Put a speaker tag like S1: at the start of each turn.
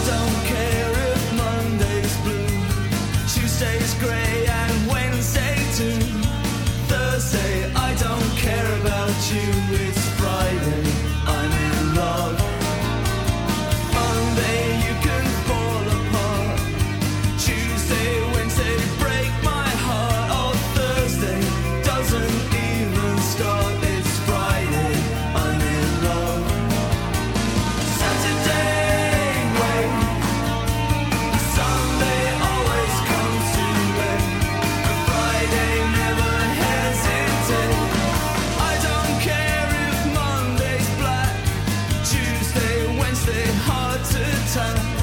S1: don't care if Monday's blue, Tuesday's grey and Wednesday too. Thursday, I don't care about you. It's Friday, I'm in love. Monday, you can fall apart. Tuesday, Wednesday, break my heart. Oh, Thursday doesn't even start. It's Friday, I'm in love. Saturday, wait. Sunday always comes too late. And Friday never hesitate. I don't care if Monday's black. Tuesday, Wednesday, hard to tell.